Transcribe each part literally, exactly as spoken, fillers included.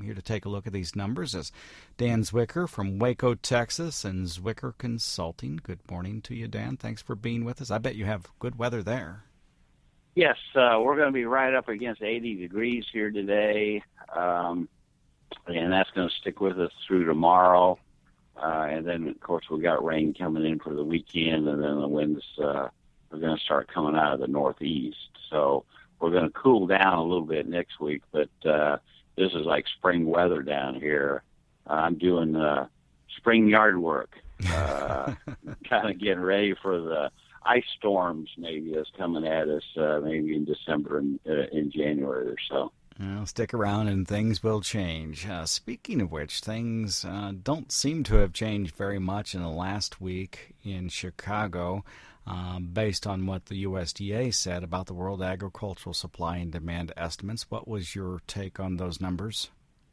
here to take a look at these numbers is Dan Zwicker from Waco, Texas, and Zwicker Consulting. Good morning to you, Dan. Thanks for being with us. I bet you have good weather there. Yes, uh, we're going to be right up against eighty degrees here today, um, and that's going to stick with us through tomorrow. Uh, and then, of course, we got rain coming in for the weekend, and then the winds uh, are going to start coming out of the northeast. So we're going to cool down a little bit next week, but uh, this is like spring weather down here. I'm doing uh, spring yard work, uh, kind of getting ready for the ice storms maybe that's coming at us uh, maybe in December and uh, in January or so. Well, stick around and things will change. Uh, speaking of which, things uh, don't seem to have changed very much in the last week in Chicago, uh, based on what the U S D A said about the World Agricultural Supply and Demand estimates. What was your take on those numbers?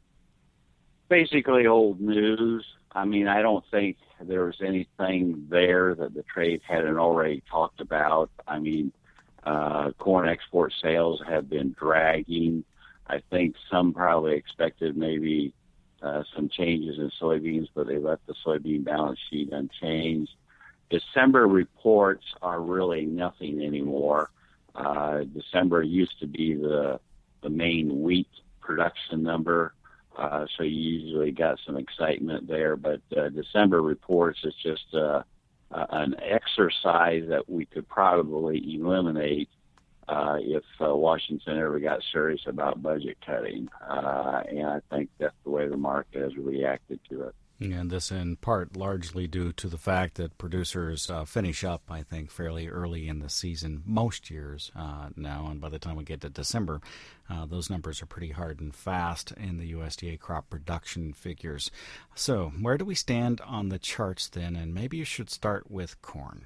Basically old news. I mean, I don't think there was anything there that the trade hadn't already talked about. I mean, uh, corn export sales have been dragging. I think some probably expected maybe uh, some changes in soybeans, but they left the soybean balance sheet unchanged. December reports are really nothing anymore. Uh, December used to be the the main wheat production number. Uh, so you usually got some excitement there, but uh, December reports is just uh, uh, an exercise that we could probably eliminate uh, if uh, Washington ever got serious about budget cutting, uh, and I think that's the way the market has reacted to it. And this in part largely due to the fact that producers uh, finish up, I think, fairly early in the season most years uh, now. And by the time we get to December, uh, those numbers are pretty hard and fast in the U S D A crop production figures. So where do we stand on the charts then? And maybe you should start with corn.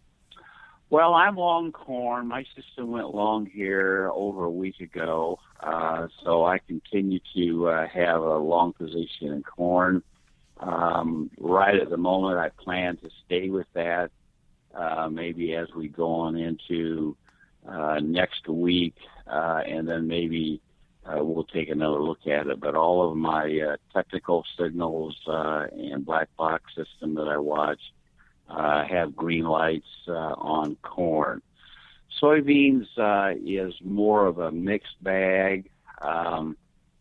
Well, I'm long corn. My system went long here over a week ago. Uh, so I continue to uh, have a long position in corn. Um, right at the moment, I plan to stay with that. Uh, maybe as we go on into uh, next week, uh, and then maybe uh, we'll take another look at it. But all of my uh, technical signals uh, and black box system that I watch uh, have green lights uh, on corn. Soybeans uh, is more of a mixed bag. Um,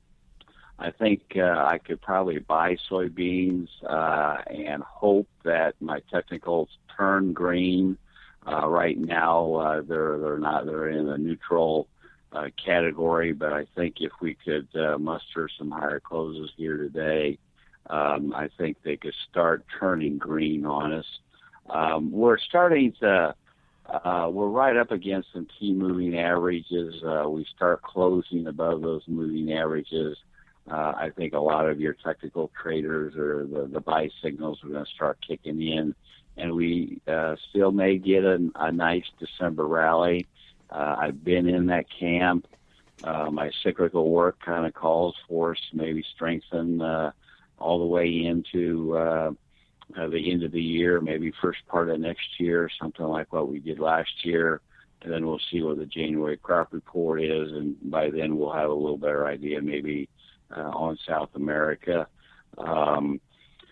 I think uh, I could probably buy soybeans uh, and hope that my technicals turn green. Uh, right now, uh, they're they're not they're in a neutral uh, category, but I think if we could uh, muster some higher closes here today, um, I think they could start turning green on us. Um, we're starting to. Uh, we're right up against some key moving averages. Uh, we start closing above those moving averages. Uh, I think a lot of your technical traders or the, the buy signals are going to start kicking in, and we uh, still may get a, a nice December rally. Uh, I've been in that camp. Uh, my cyclical work kind of calls for us to maybe strengthen uh, all the way into uh, uh, the end of the year, maybe first part of next year, something like what we did last year. And then we'll see what the January crop report is, and by then we'll have a little better idea maybe Uh, on South America. Um,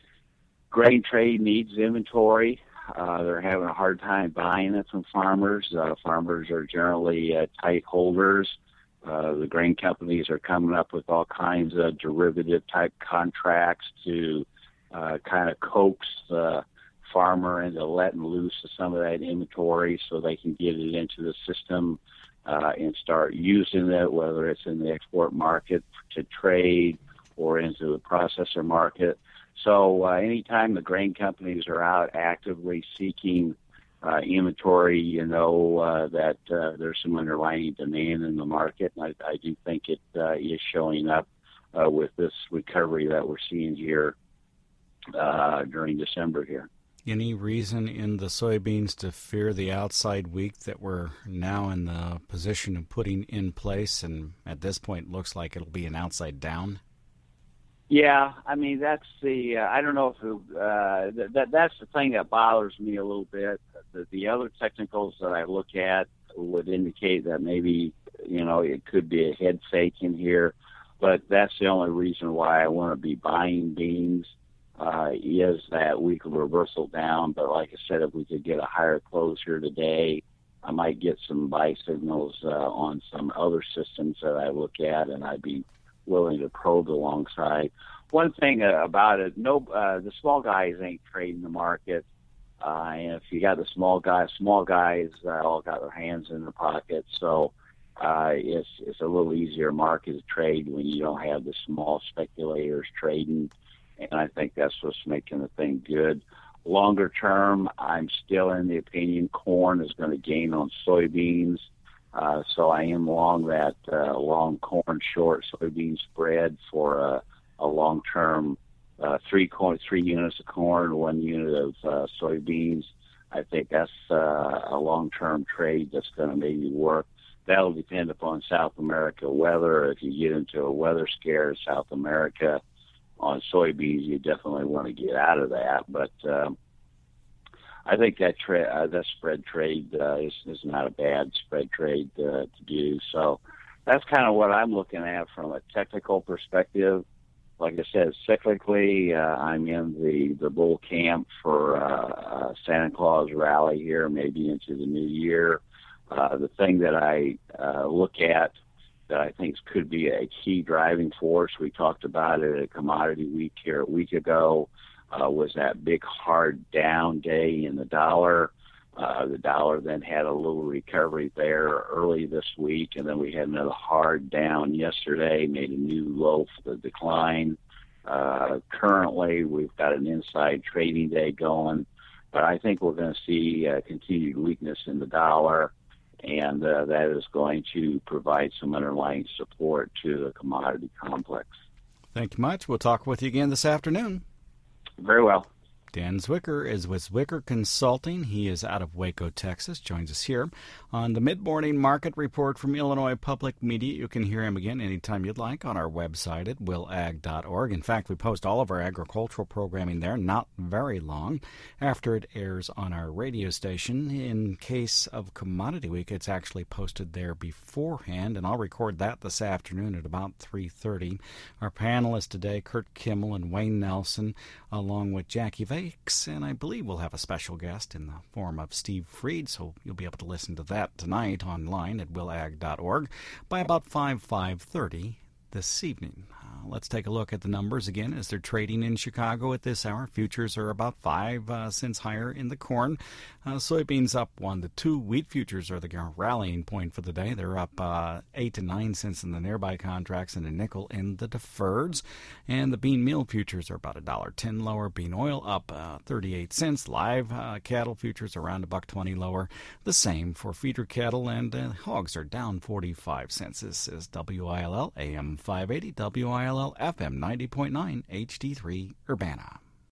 grain trade needs inventory. Uh, they're having a hard time buying it from farmers. Uh, farmers are generally uh, tight holders. Uh, the grain companies are coming up with all kinds of derivative type contracts to uh, kind of coax the farmer into letting loose of some of that inventory so they can get it into the system Uh, and start using it, whether it's in the export market to trade or into the processor market. So uh, anytime the grain companies are out actively seeking uh, inventory, you know uh, that uh, there's some underlying demand in the market. And I, I do think it uh, is showing up uh, with this recovery that we're seeing here uh, during December here. Any reason in the soybeans to fear the outside week that we're now in the position of putting in place, and at this point looks like it'll be an outside down? Yeah, I mean, that's the, uh, I don't know if, it, uh, that, that that's the thing that bothers me a little bit. The, the other technicals that I look at would indicate that maybe, you know, it could be a head fake in here. But that's the only reason why I want to be buying beans, uh, is that we could reversal down. But like I said, if we could get a higher close here today, I might get some buy signals uh, on some other systems that I look at, and I'd be willing to probe alongside. One thing uh, about it, no, uh, the small guys ain't trading the market. Uh, and if you got the small guys, small guys uh, all got their hands in their pockets. So uh, it's it's a little easier market to trade when you don't have the small speculators trading. And I think that's what's making the thing good. Longer term, I'm still in the opinion corn is going to gain on soybeans. Uh, so I am long that uh, long corn, short soybean spread for a, a long-term uh, three corn, three units of corn, one unit of uh, soybeans. I think that's uh, a long-term trade that's going to maybe work. That'll depend upon South America weather. If you get into a weather scare in South America on soybeans, you definitely want to get out of that. But um, I think that tra- uh, that spread trade uh, is, is not a bad spread trade uh, to do. So that's kind of what I'm looking at from a technical perspective. Like I said, cyclically, uh, I'm in the, the bull camp for uh, a Santa Claus rally here, maybe into the new year. Uh, the thing that I uh, look at that I think could be a key driving force, we talked about it at Commodity Week here a week ago, uh, was that big hard down day in the dollar. Uh, the dollar then had a little recovery there early this week, and then we had another hard down yesterday, made a new low for the decline. Uh, currently, we've got an inside trading day going, but I think we're going to see uh, continued weakness in the dollar, and uh, that is going to provide some underlying support to the commodity complex. Thank you much. We'll talk with you again this afternoon. Very well. Dan Zwicker is with Zwicker Consulting. He is out of Waco, Texas, joins us here on the Mid-Morning Market Report from Illinois Public Media. You can hear him again anytime you'd like on our website at will ag dot org. In fact, we post all of our agricultural programming there, not very long after it airs on our radio station. In case of Commodity Week, it's actually posted there beforehand, and I'll record that this afternoon at about three thirty. Our panelists today, Kurt Kimmel and Wayne Nelson, along with Jackie Vay, and I believe we'll have a special guest in the form of Steve Freed, so you'll be able to listen to that tonight online at will ag dot org by about five, five thirty this evening. Uh, let's take a look at the numbers again as they're trading in Chicago at this hour. Futures are about five uh, cents higher in the corn. Uh, soybeans up one to two. Wheat futures are the rallying point for the day. They're up uh, eight to nine cents in the nearby contracts and a nickel in the deferreds. And the bean meal futures are about a dollar ten lower. Bean oil up uh, thirty-eight cents. Live uh, cattle futures around a buck twenty lower. The same for feeder cattle, and uh, hogs are down forty-five cents. This is W I L L A M five eighty, W I L L F M ninety point nine, H D three Urbana.